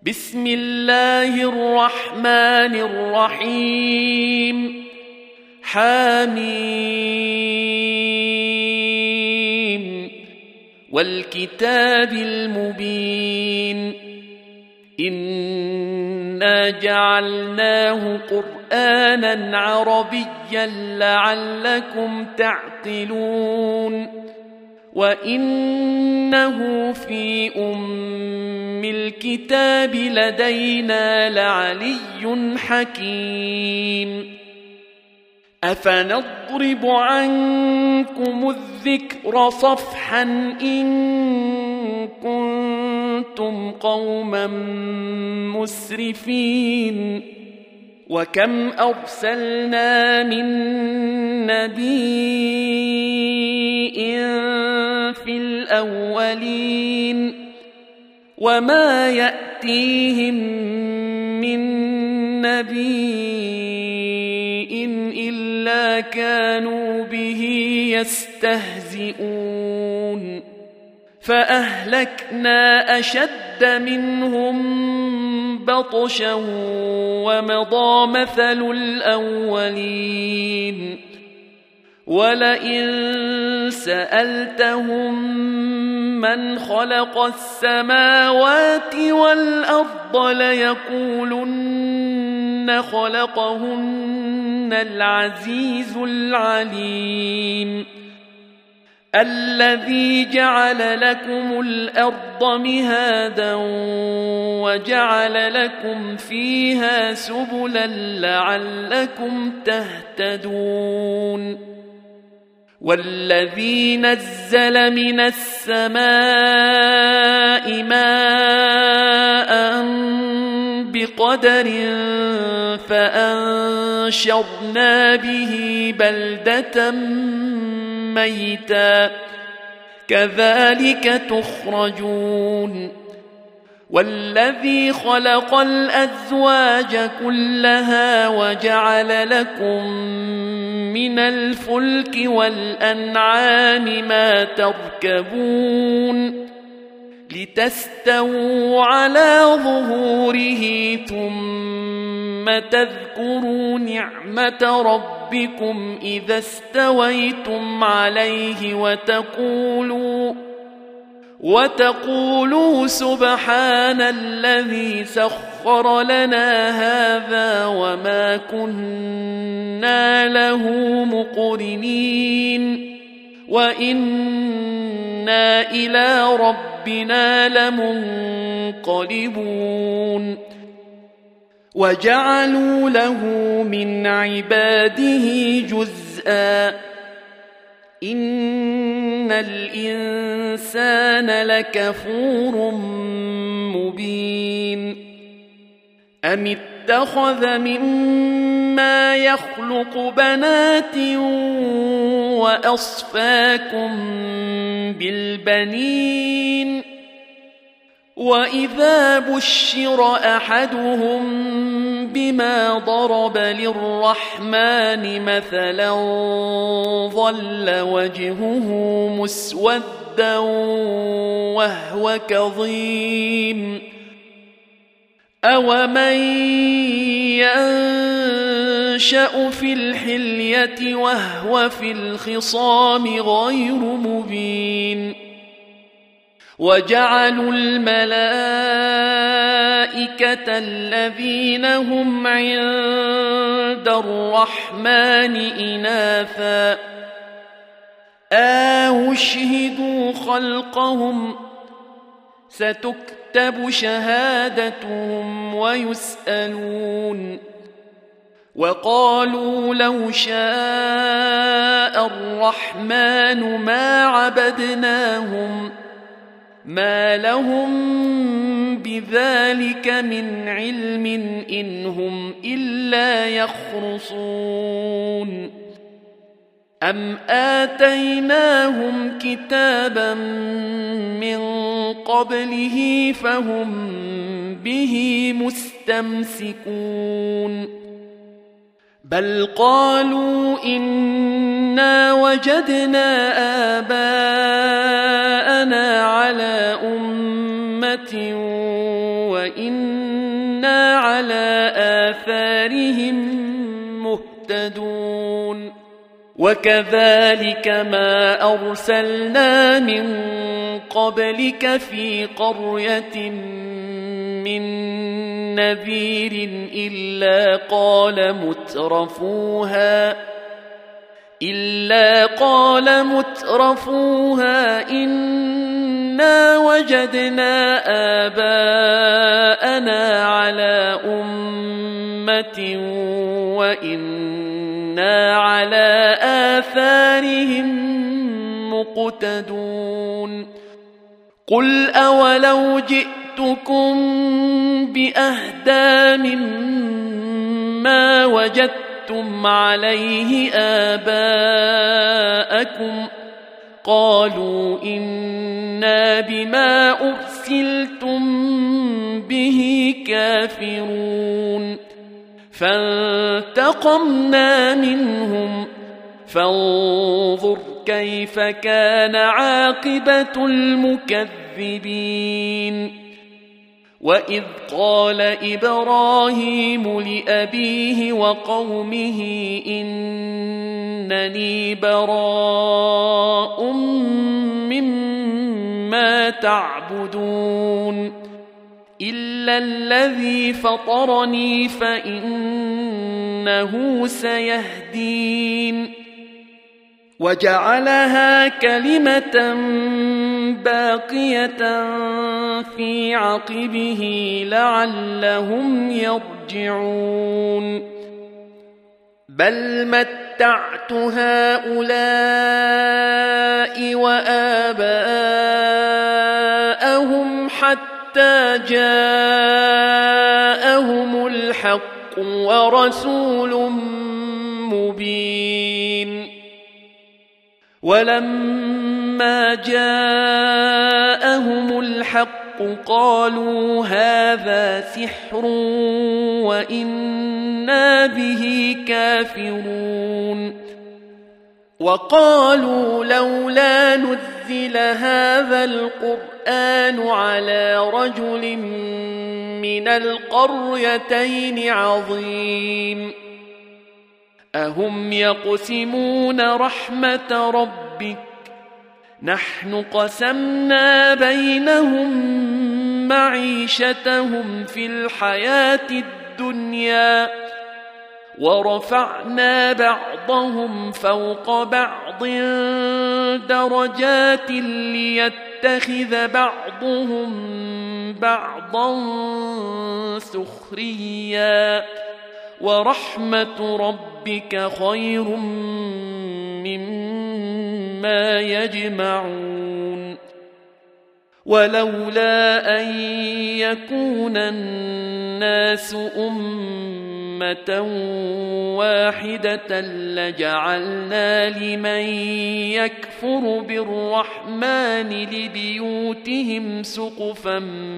بسم الله الرحمن الرحيم حميم والكتاب المبين إنا جعلناه قرآنا عربيا لعلكم تعقلون وإنه في الكتاب لدينا لعلي حكيم أفنضرب عنكم الذكر صفحا إن كنتم قوما مسرفين وكم أرسلنا من نبي في الأولين وما يأتيهم من نبي إلا كانوا به يستهزئون فأهلكنا أشد منهم بطشا ومضى مثل الأولين ولئن سألتهم من خلق السماوات والأرض ليقولن خلقهن العزيز العليم الذي جعل لكم الأرض مهادا وجعل لكم فيها سبلا لعلكم تهتدون والذي نزل من السماء ماء بقدر فأنشرنا به بلدة ميتا كذلك تخرجون والذي خلق الأزواج كلها وجعل لكم من الفلك والأنعام ما تركبون لتستووا على ظهوره ثم تذكروا نعمة ربكم إذا استويتم عليه وتقولوا سبحان الذي سخر لنا هذا وما كنا له مقرنين وإنا إلى ربنا لمنقلبون وجعلوا له من عباده جزءا إن الإنسان لكفور مبين أم اتخذ مما يخلق بنات وأصفاكم بالبنين وإذا بشر أحدهم بما ضرب للرحمن مثلا ظل وجهه مسودا وهو كظيم أومن ينشأ في الحلية وهو في الخصام غير مبين وجعلوا الملائكة الذين هم عند الرحمن إناثا أشهدوا خلقهم ستكتب شهادتهم ويسألون وقالوا لو شاء الرحمن ما عبدناهم ما لهم بذلك من علم إن هم إلا يخرصون أم آتيناهم كتابا من قبله فهم به مستمسكون بل قالوا إنا وجدنا آباءنا على أمة وإنا وإنا على آثارهم مهتدون وكذلك ما أرسلنا من قبلك في قرية من نذير إلا قال مترفوها إنا وجدنا آباءنا على أمة وإنا على آثارهم مقتدون قل أولو جئتكم بأهدى مما وجدتم عليه آباءكم قالوا إنا بما أرسلتم به كافرون فانتقمنا منهم فانظر كيف كان عاقبة المكذبين وإذ قال إبراهيم لأبيه وقومه إنني براء مما تعبدون إلا الذي فطرني فإنه سيهدين وجعلها كلمة باقية في عقبه لعلهم يرجعون بل متعت هؤلاء وآباءهم حتى جاءهم الحق ورسول مبين ولما جاءهم الحق قالوا هذا سحر وإنا به كافرون وقالوا لولا نزل هذا القرآن على رجل من القريتين عظيم أهم يقسمون رحمة ربك نحن قسمنا بينهم معيشتهم في الحياة الدنيا ورفعنا بعضهم فوق بعض درجات ليتخذ بعضهم بعضا سخريا ورحمة ربك خير مما يجمعون ولولا أن يكون الناس أمة واحدة لجعلنا لمن يكفر بالرحمن لبيوتهم سقفا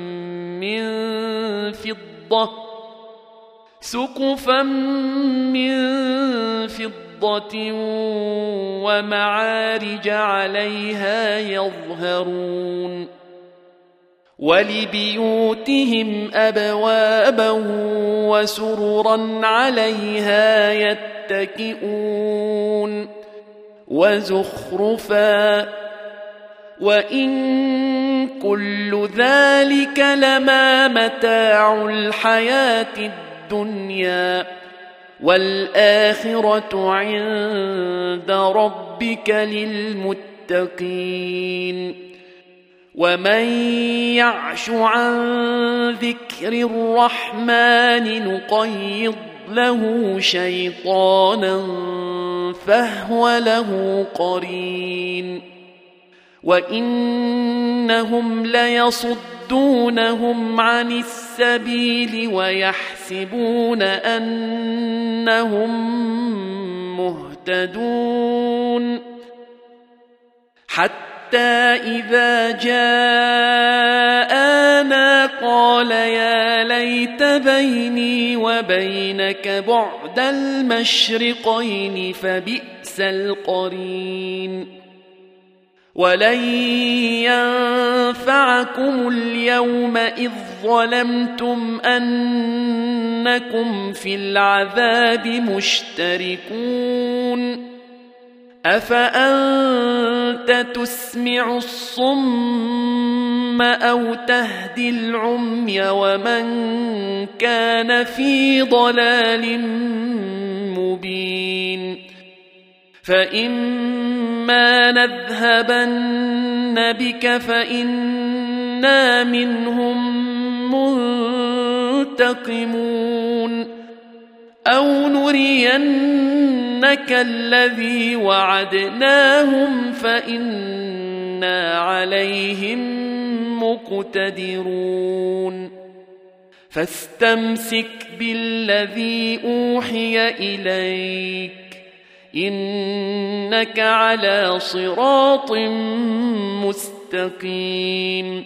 من فضة ومعارج عليها يظهرون ولبيوتهم أبوابا وسررا عليها يتكئون وزخرفا وإن كل ذلك لما متاع الحياة الدنيا والآخرة عند ربك للمتقين ومن يعش عن ذكر الرحمن نقيض له شيطانا فهو له قرين وإنهم ليصدونهم عن السبيل ويحسبون أنهم مهتدون حتى إذا جاءنا قال يا ليت بيني وبينك بعد المشرقين فبئس القرين ولن ينفعكم اليوم إذ ظلمتم أنكم في العذاب مشتركون أفأنت تسمع الصم أو تهدي العمي ومن كان في ضلال مبين فإما نذهبن بك فإنا منهم منتقمون أو نرينك الذي وعدناهم فإنا عليهم مقتدرون فاستمسك بالذي أوحي إليك إنك على صراط مستقيم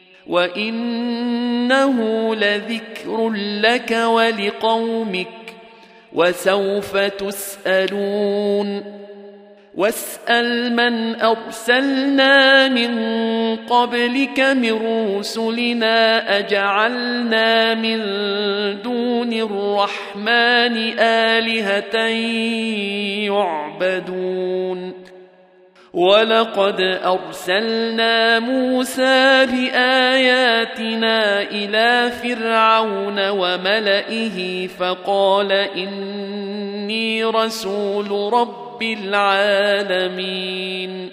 وإنه لذكر لك ولقومك وسوف تسألون واسأل من أرسلنا من قبلك من رسلنا أجعلنا من دون الرحمن آلهة يعبدون ولقد أرسلنا موسى بآياتنا إلى فرعون وملئه فقال إني رسول رب العالمين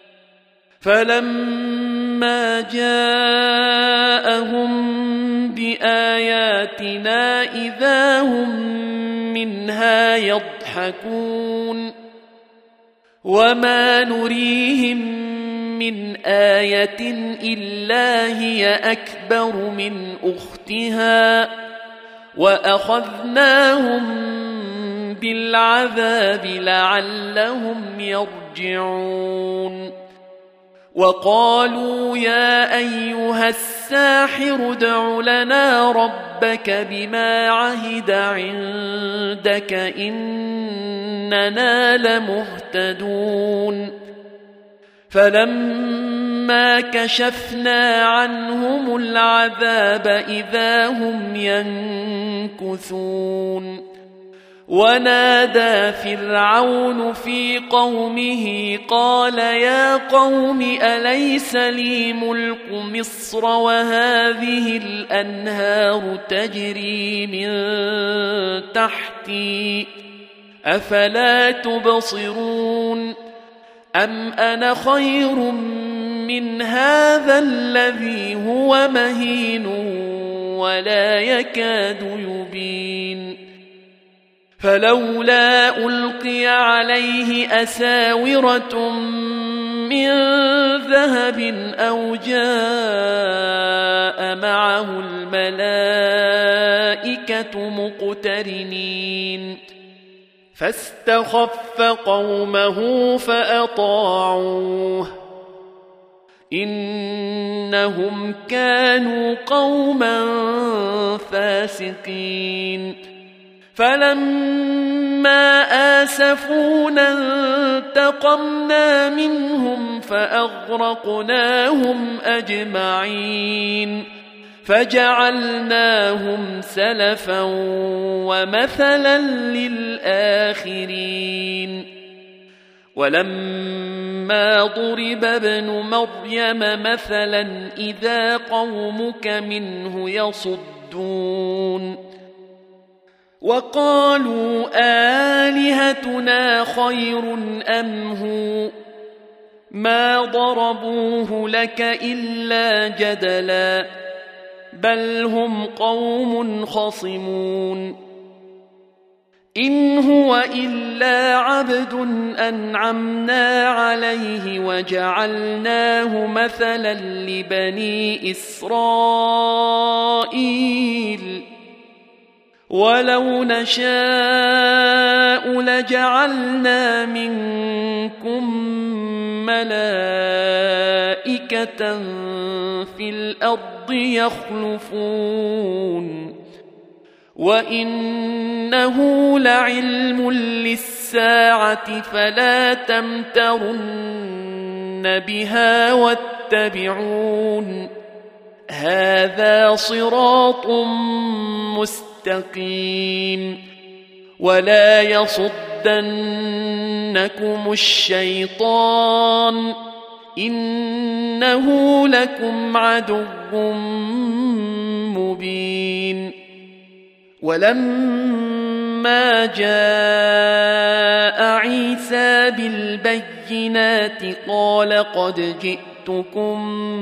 فلما جاءهم بآياتنا إذا هم منها يضحكون وما نريهم من آية إلا هي أكبر من أختها وأخذناهم بالعذاب لعلهم يرجعون وقالوا يا أيها الساحر ادع لنا ربك بما عهد عندك إننا لمهتدون فلما كشفنا عنهم العذاب إذا هم ينكثون ونادى فرعون في قومه قال يا قوم أليس لي ملك مصر وهذه الأنهار تجري من تحتي أفلا تبصرون أم أنا خير من هذا الذي هو مهين ولا يكاد يبين فلولا ألقي عليه أساورة من ذهب أو جاء معه الملائكة مقترنين فاستخف قومه فأطاعوه إنهم كانوا قوما فاسقين فلما آسفونا انتقمنا منهم فأغرقناهم أجمعين فجعلناهم سلفا ومثلا للآخرين ولما ضرب ابن مريم مثلا إذا قومك منه يصدون وقالوا آلهتنا خير أم هو ما ضربوه لك إلا جدلا بل هم قوم خصمون إن هو إلا عبد أنعمنا عليه وجعلناه مثلا لبني إسرائيل ولو نشاء لجعلنا منكم ملائكة في الأرض يخلفون وإنه لعلم للساعة فلا تمترن بها واتبعون هذا صراط مستقيم ولا يصدنكم الشيطان إنه لكم عدو مبين ولما جاء عيسى بالبينات قال قد جئتكم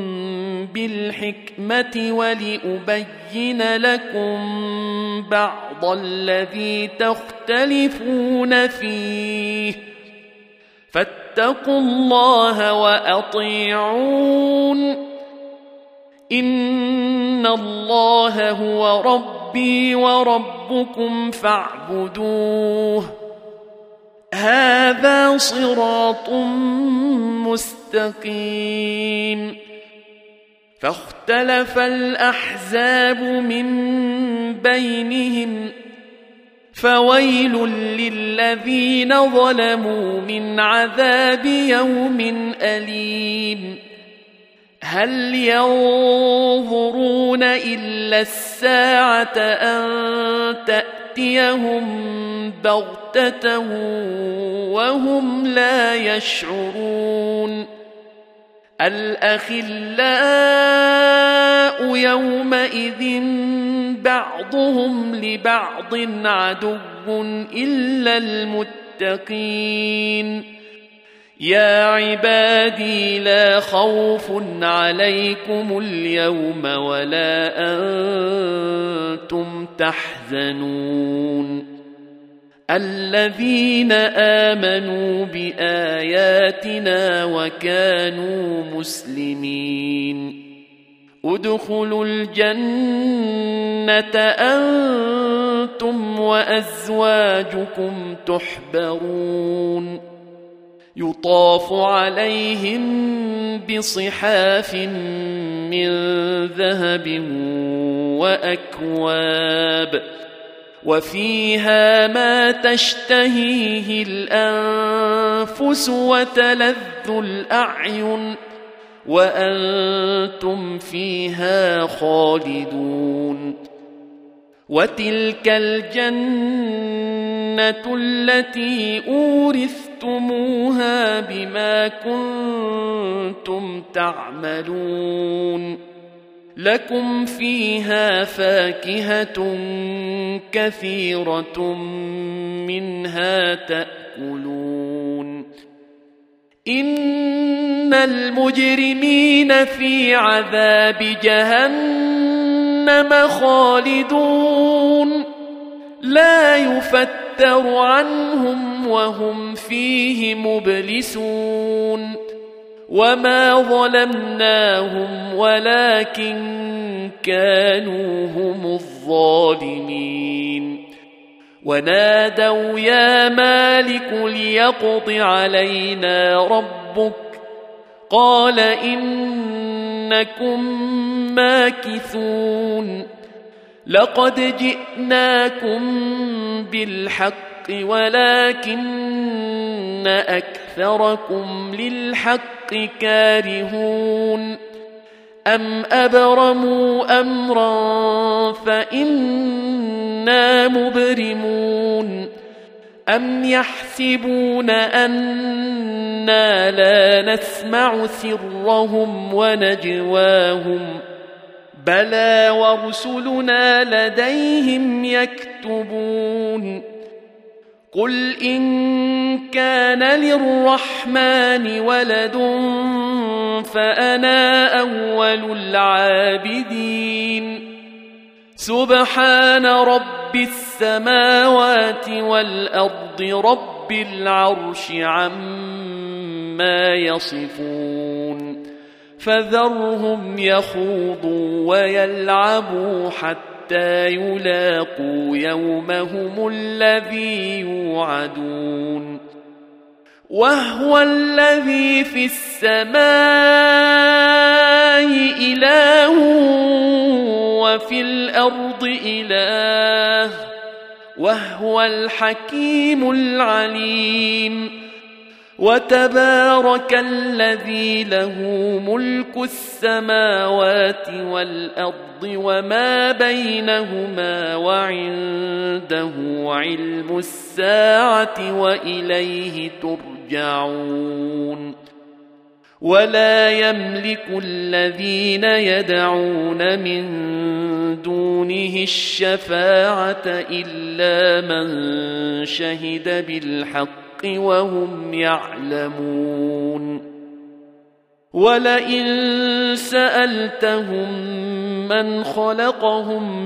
بالحكمة ولأبين لكم بعض الذي تختلفون فيه فاتقوا الله وأطيعون إن الله هو ربي وربكم فاعبدوه هذا صراط مستقيم فاختلف الأحزاب من بينهم فويل للذين ظلموا من عذاب يوم أليم هل ينظرون إلا الساعة أن تأتيهم بغتة وهم لا يشعرون الأخلاء يومئذ بعضهم لبعض عدو إلا المتقين يا عبادي لا خوف عليكم اليوم ولا أنتم تحزنون الذين آمنوا بآياتنا وكانوا مسلمين ادخلوا الجنة أنتم وأزواجكم تحبرون يطاف عليهم بصحاف من ذهب وأكواب وفيها ما تشتهيه الأنفس وتلذ الأعين وأنتم فيها خالدون وتلك الجنة التي أورثتموها بما كنتم تعملون لكم فيها فاكهة كثيرة منها تأكلون إن المجرمين في عذاب جهنم خالدون لا يفتر عنهم وهم فيه مبلسون وما ظلمناهم ولكن كانوا هم الظالمين ونادوا يا مالك ليقض علينا ربك قال إنكم ماكثون لقد جئناكم بالحق ولكن أكثركم للحق كارهون أم أبرموا أمرا فإنا مبرمون أم يحسبون أنا لا نسمع سرهم ونجواهم بلى ورسلنا لديهم يكتبون قل إن كان للرحمن ولد فأنا أول العابدين سبحان رب السماوات والأرض رب العرش عما يصفون فذرهم يخوضوا ويلعبوا حتى يلاقوا يومهم الذي يوعدون وهو الذي في السماء إله وفي الأرض إله وهو الحكيم العليم وتبارك الذي له ملك السماوات والأرض وما بينهما وعنده علم الساعة وإليه ترجعون ولا يملك الذين يدعون من دونه الشفاعة إلا من شهد بالحق وهم يعلمون ولئن سألتهم من خلقهم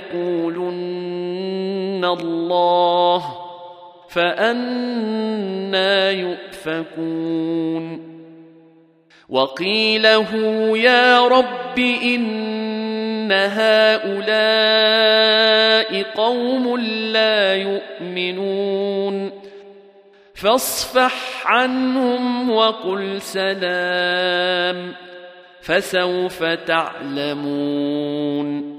ليقولن الله فأنى يؤفكون وقيله يا رب إن هؤلاء قوم لا يؤمنون فاصفح عنهم وقل سلام فسوف تعلمون